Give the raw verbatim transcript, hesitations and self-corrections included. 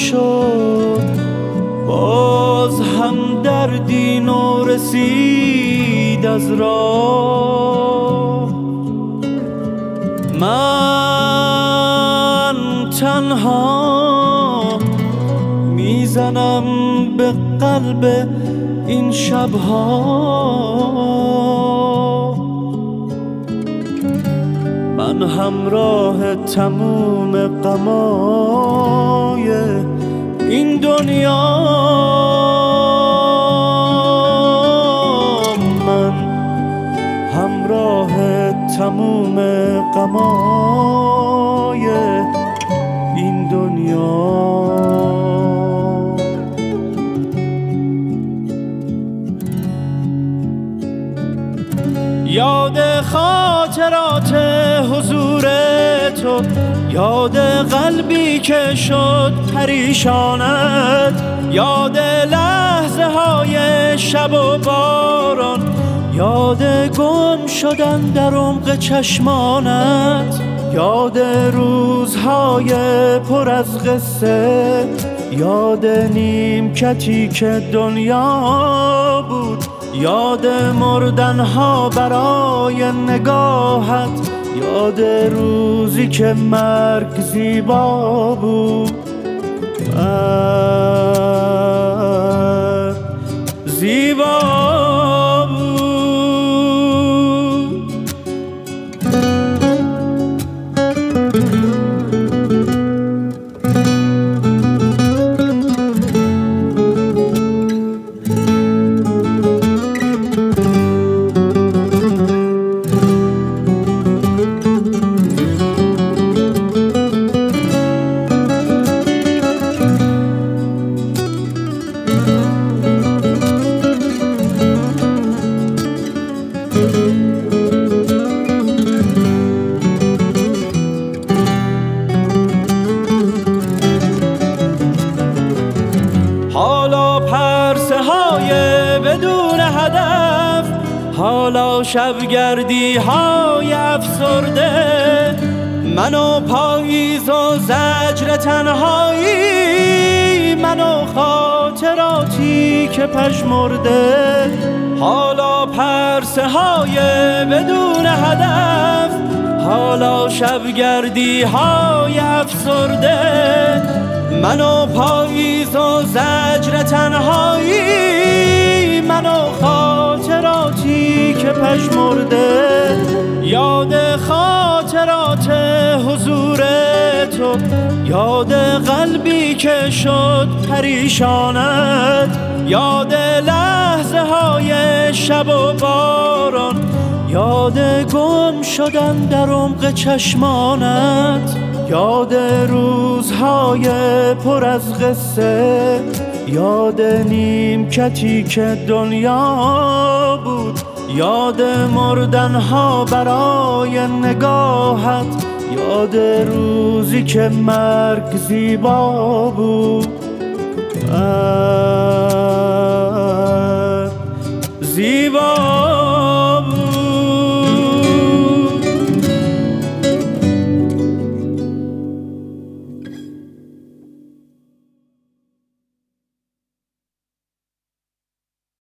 شد باز هم دردی نو رسید از راه. من تنها میزنم به قلب این شبها، من همراه تموم غمای این دنیا. من همراه تموم غمای این دنیا. یاد خاطرات حضور تو، یاد قلبی که شد پریشانت، یاد لحظه های شب و باران، یاد گم شدن در عمق چشمانت، یاد روزهای پر از قصه، یاد نیمکتی که دنیا بود، یاد مردنها برای نگاهت، یاد روزی که مرگ زیبا بود. مرگ زیبا بود. حالا پرسه های بدون هدف، حالا شبگردی های افسرده، من و پاییز و زجر تنهایی، من و خاطراتی که پژمرده. حالا پرسه های بدون هدف، حالا شبگردی های افسرده، من و پاییز و زجر تنهایی، من و خاطراتی که پژمرده. یاد خاطرات حضور تو، یاد قلبی که شد پریشانت، یاد لحظه های شب و باران، یاد گم شدن در عمق چشمانت، یاد روزهای پر از قصه، یاد نیمکتی که دنیا بود، یاد مردنها برای نگاهت، یاد روزی که مرگ زیبا بود.